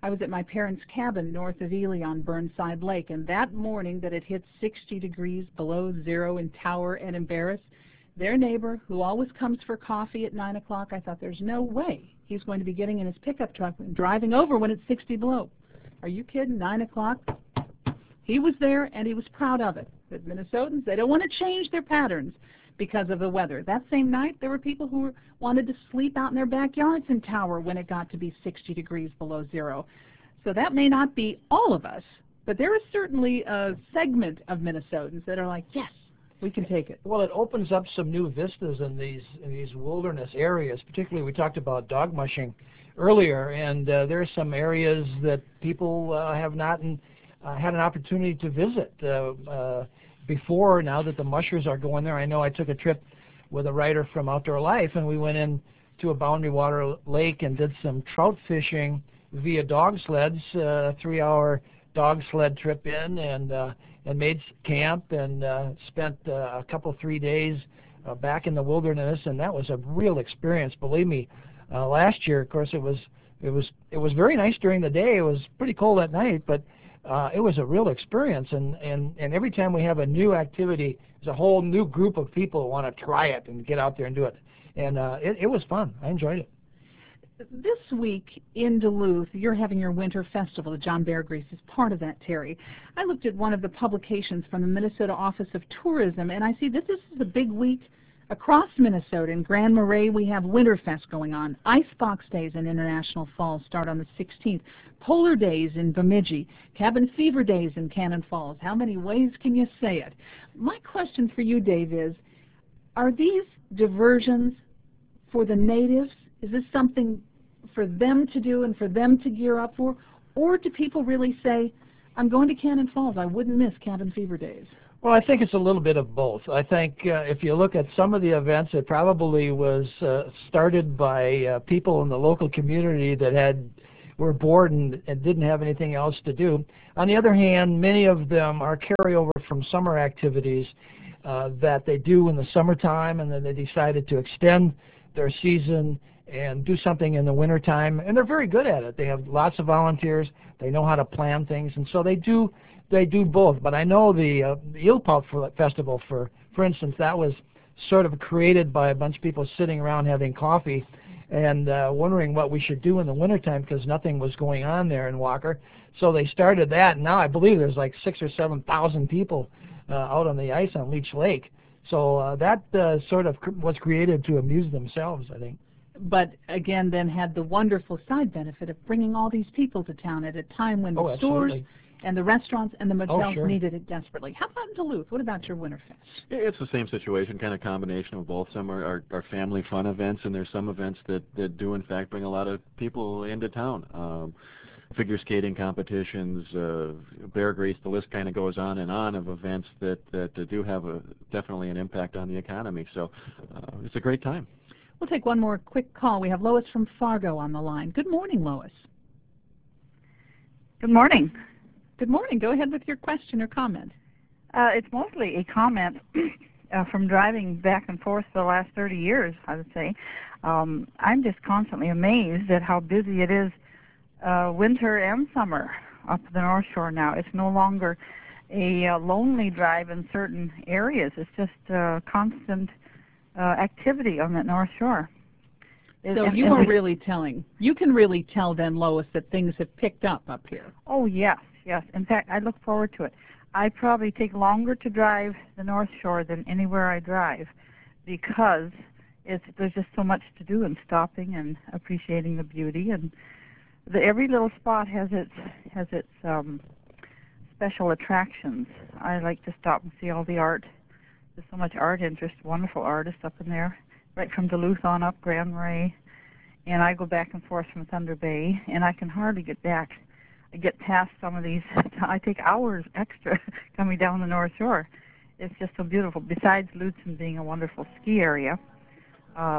I was at my parents' cabin north of Ely on Burnside Lake, and that morning that it hit 60 degrees below zero in Tower and Embarrass, their neighbor, who always comes for coffee at 9 o'clock, I thought there's no way he's going to be getting in his pickup truck and driving over when it's 60 below. Are you kidding? 9 o'clock? He was there, and he was proud of it. But Minnesotans, they don't want to change their patterns because of the weather. That same night, there were people who wanted to sleep out in their backyards in Tower when it got to be 60 degrees below zero. So that may not be all of us, but there is certainly a segment of Minnesotans that are like, yes, we can take it. Well, it opens up some new vistas in these wilderness areas. Particularly, we talked about dog mushing earlier, and there are some areas that people have not had an opportunity to visit before. Now that the mushers are going there, I know I took a trip with a writer from Outdoor Life, and we went in to a Boundary Water Lake and did some trout fishing via dog sleds, a 3-hour dog sled trip in, and made camp and spent a couple 3 days back in the wilderness, and that was a real experience. Believe me, last year, of course, it was very nice during the day. It was pretty cold at night, but it was a real experience, and every time we have a new activity, there's a whole new group of people who want to try it and get out there and do it, and it was fun. I enjoyed it. This week in Duluth, you're having your winter festival. The John Bear Grease is part of that, Terry. I looked at one of the publications from the Minnesota Office of Tourism, and I see that this is a big week across Minnesota. In Grand Marais, we have Winterfest going on. Icebox Days in International Falls start on the 16th. Polar Days in Bemidji. Cabin Fever Days in Cannon Falls. How many ways can you say it? My question for you, Dave, is, are these diversions for the natives? Is this something for them to do and for them to gear up for? Or do people really say, I'm going to Cannon Falls, I wouldn't miss Cabin Fever Days? Well, I think it's a little bit of both. I think if you look at some of the events, it probably was started by people in the local community that were bored and didn't have anything else to do. On the other hand, many of them are carryover from summer activities that they do in the summertime, and then they decided to extend their season and do something in the wintertime, and they're very good at it. They have lots of volunteers. They know how to plan things, and so they do both. But I know the Eelpout Festival, for instance, that was sort of created by a bunch of people sitting around having coffee and wondering what we should do in the wintertime because nothing was going on there in Walker. So they started that, and now I believe there's like 6,000 or 7,000 people out on the ice on Leech Lake. So that sort of was created to amuse themselves, I think. But again, then had the wonderful side benefit of bringing all these people to town at a time when the stores and the restaurants and the motels needed it desperately. How about in Duluth? What about your Winterfest? It's the same situation, kind of combination of both. Some are family fun events, and there's some events that do in fact bring a lot of people into town. Figure skating competitions, Bear Grease, the list kind of goes on of events that do have definitely an impact on the economy. So it's a great time. We'll take one more quick call. We have Lois from Fargo on the line. Good morning, Lois. Good morning. Good morning. Go ahead with your question or comment. It's mostly a comment from driving back and forth for the last 30 years, I would say. I'm just constantly amazed at how busy it is winter and summer up the North Shore now. It's no longer a lonely drive in certain areas. It's just constant activity on that North Shore. So you are really telling. You can really tell then, Lois, that things have picked up here. Oh, yes, yes. In fact, I look forward to it. I probably take longer to drive the North Shore than anywhere I drive because there's just so much to do and stopping and appreciating the beauty. And every little spot has its special attractions. I like to stop and see all the art. There's so much art interest, wonderful artists up in there, right from Duluth on up, Grand Marais. And I go back and forth from Thunder Bay, and I can hardly get back. I get past some of these. I take hours extra coming down the North Shore. It's just so beautiful. Besides Lutsen being a wonderful ski area,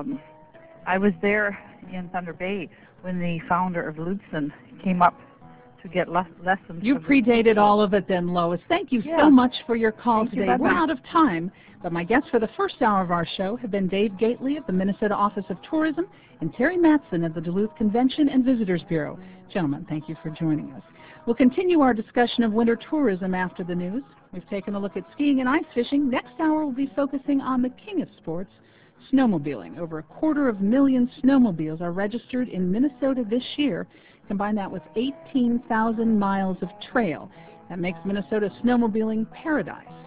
I was there in Thunder Bay when the founder of Lutsen came up to get lessons. You predated all of it then, Lois. Thank you so much for your call Thank you. today. We're Bye-bye. out of time, but my guests for the first hour of our show have been Dave Gately of the Minnesota Office of Tourism and Terry Mattson of the Duluth Convention and Visitors Bureau. Gentlemen, thank you for joining us. We'll continue our discussion of winter tourism after the news. We've taken a look at skiing and ice fishing. Next hour, we'll be focusing on the king of sports, snowmobiling. Over 250,000 snowmobiles are registered in Minnesota this year. Combine that with 18,000 miles of trail. That makes Minnesota a snowmobiling paradise.